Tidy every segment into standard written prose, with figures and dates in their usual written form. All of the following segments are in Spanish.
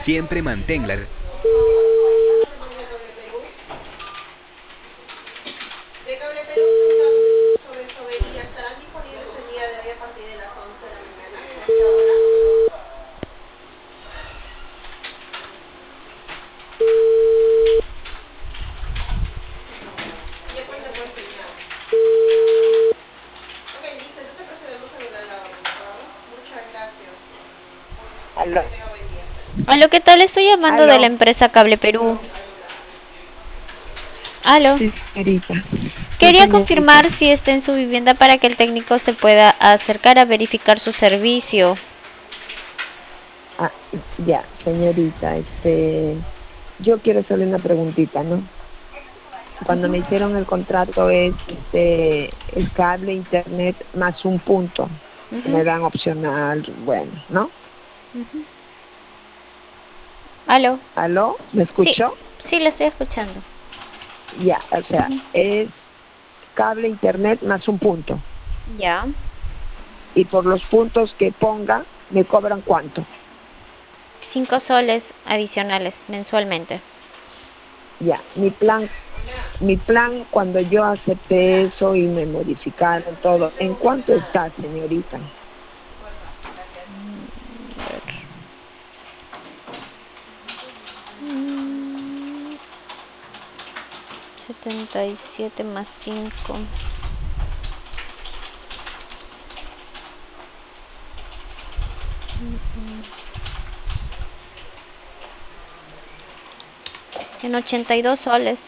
Siempre manténla. De Cable Perú preguntamos sobre tuberías. ¿Estarán disponibles el día de hoy a partir de las 11 de la mañana? ¿A qué hora? Ya cuenta con señal. Ok, listo. Entonces procedemos a anular la orden, por favor. Muchas gracias. Aló, Que tenga buen día. Aló, ¿qué tal? Estoy llamando de la aló. empresa Cable Perú. Aló. Sí, señorita. Sí, Quería señorita. confirmar si está en su vivienda para que el técnico se pueda acercar a verificar su servicio. Ah, ya, señorita, yo quiero hacerle una preguntita, ¿no? Cuando me hicieron el contrato es, el cable, internet, más un punto. Me Ujú, dan opcional, bueno, ¿no? ujú. Aló. ¿Aló? ¿Me Sí, escuchó? sí, le estoy escuchando. Ya, o sea, Ujú. es cable, internet, más un punto. Ya. Y por los puntos que ponga, ¿me cobran cuánto? 5 soles adicionales mensualmente. Ya, mi plan cuando yo acepté eso y me modificaron todo, ¿en cuánto está, señorita? A ver. Mm, 77 más 5. En 82 soles.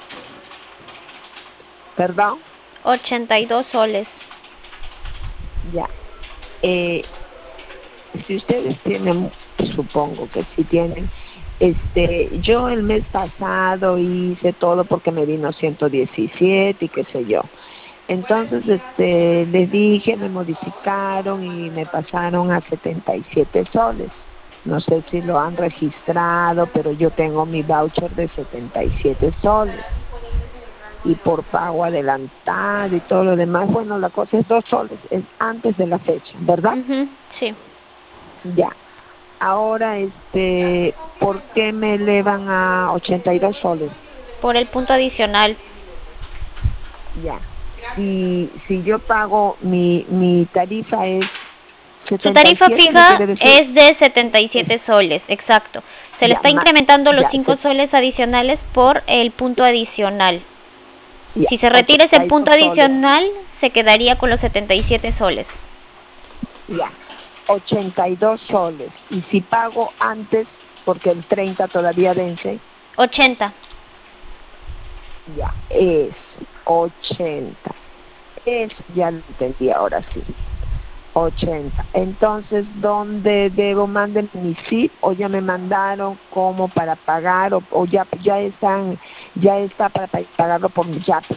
¿Perdón? 82 soles. Ya. Eh, si ustedes tienen, supongo que sí tienen, yo el mes pasado hice todo porque me vino 117 y qué sé yo. Entonces, les dije, me modificaron y me pasaron a 77 soles. No sé si lo han registrado, pero yo tengo mi voucher de 77 soles. Y por pago adelantado y todo lo demás, bueno, la cosa es 2 soles, es antes de la fecha, ¿verdad? Ujú, sí. Ya. Ahora, ¿por qué me elevan a 82 soles? Por el punto adicional. Ya. Si yo pago, mi tarifa es Su setenta y tarifa siete me fija quiere decir, es de setenta y es, siete soles, exacto. Se le ya, está incrementando los ya, 5 soles adicionales por el punto adicional. ya, Si se retira ese 82 punto soles, adicional, se quedaría con los 77 soles. ya, 82 soles. Y si pago antes, porque el 30 todavía vence, 80. ya, es 80. Eso ya lo entendí ahora sí. 80. Entonces, ¿dónde debo? ¿Manden mi SIP o ya me mandaron como para pagar o ya está para pagarlo por mi YAP?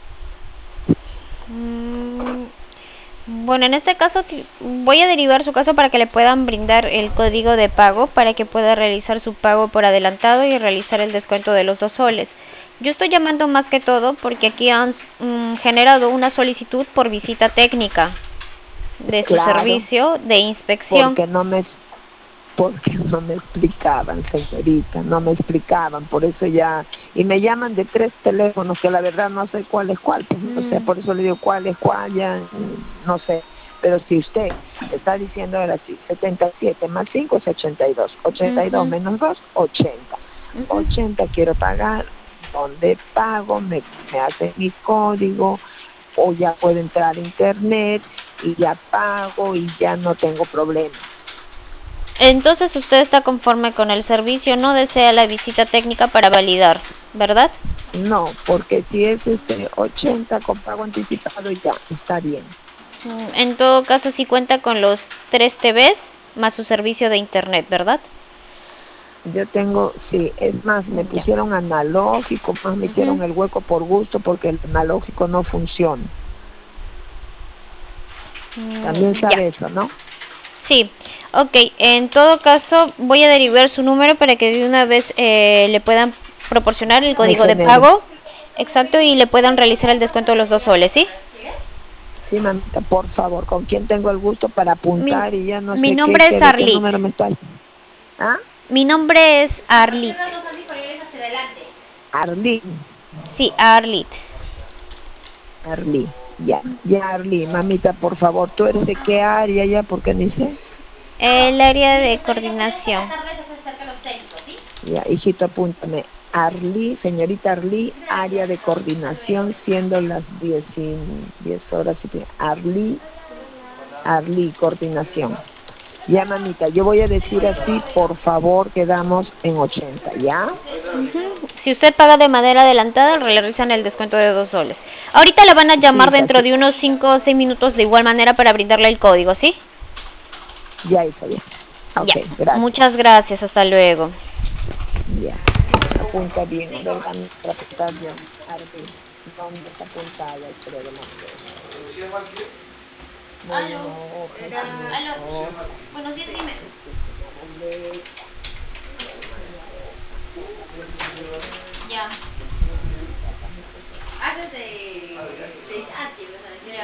Mm, bueno, en este caso voy a derivar su caso para que le puedan brindar el código de pago para que pueda realizar su pago por adelantado y realizar el descuento de los 2 soles. Yo estoy llamando más que todo porque aquí han generado una solicitud por visita técnica de su Claro, servicio de inspección. porque no me explicaban, señorita, no me explicaban, por eso ya, y me llaman de 3 teléfonos que la verdad no sé cuál es cuál, pues, o sea, Mm, por eso le digo cuál es cuál, ya no sé, pero si usted está diciendo ahora sí, 77 más 5 es 82, 82 ujú, menos 2, 80, ujú. 80 quiero pagar, ¿dónde pago? Me hace mi código, o ya puedo entrar a internet y ya pago y ya no tengo problema. Entonces usted está conforme con el servicio, no desea la visita técnica para validar, ¿verdad? No, porque si es 80 con pago anticipado ya está bien. En todo caso, sí cuenta con los 3 TVs más su servicio de internet, ¿verdad? Yo tengo, sí, es más, me Ya. pusieron analógico, más me Ujú. hicieron el hueco por gusto porque el analógico no funciona. También Ya. sabe eso, ¿no? Sí. Ok, en todo caso, voy a derivar su número para que de una vez le puedan proporcionar el Me código de genere. pago exacto y le puedan realizar el descuento de los 2 soles, ¿sí? Sí, mamita, por favor, ¿con quién tengo el gusto para Mi, apuntar y ya no mi sé nombre es de qué Arlit. número me está? ¿Ah? Mi nombre es Arlit. Los dos están disponibles hacia adelante. Arly. Sí, Arlit. Arly. Ya, Arly. Mamita, por favor, ¿tú eres de qué área ya? Porque ni sé. El área de coordinación. Ya, hijito, apúntame. Arly, señorita Arly, área de coordinación, siendo las 10 horas. Arly, coordinación. Ya, mamita, yo voy a decir así, por favor, quedamos en 80, ¿ya? Si usted paga de manera adelantada, le realizan el descuento de 2 soles. Ahorita la van a llamar Sí, dentro casi. de unos 5 o 6 minutos de igual manera para brindarle el código, ¿sí? Ya, hija, ya. Ok, Ya. gracias. Muchas gracias, hasta luego. Ya. Apunta bien, a ver, vamos a apuntar bien. Arly, ¿dónde está apuntada? Espera, de Aló. Buenos días, dime. Ya. Haces de Angie, vas a decir.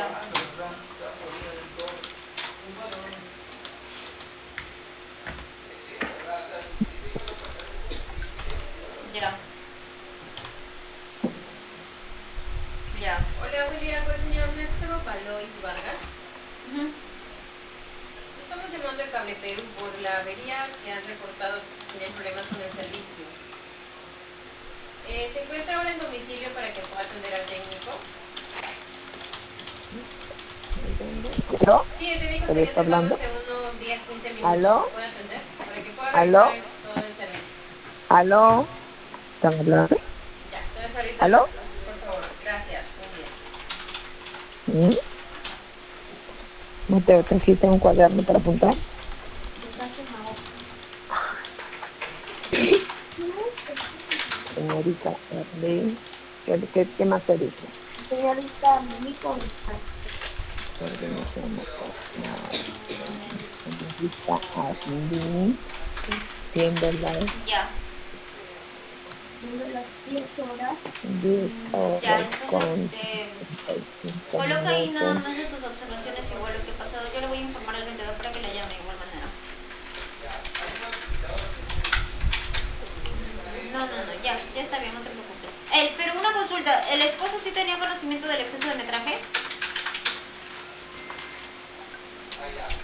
Ya. Ya. Hola, Julia, con el señor Néstor Baloy Vargas. Estamos llamando a Cable Perú por la avería que han reportado que tienen problemas con el servicio. ¿Se encuentra ahora en domicilio para que pueda atender al técnico? ¿Aló? Sí, el técnico ¿Quién estaría está acercando hablando? hace unos 10-15 minutos. ¿Aló? ¿Puede atender? Para que pueda ¿Aló? revisar todo el servicio. ¿Aló? ¿Están hablando? Ya, entonces ahorita, ¿Aló? por favor, gracias. Buen día. ¿No te trajiste un cuaderno para apuntar? Señorita Arlene, ¿qué más te dice? Señorita Arlene, siendo las Ya. 10 horas Ya, con entonces, 35 coloca ahí nada minutos. más de tus observaciones igual lo que ha pasado. Yo le voy a informar al vendedor para que le llame de igual manera. No, ya está bien, no te preocupes. Pero una consulta, ¿el esposo sí tenía conocimiento del exceso de metraje?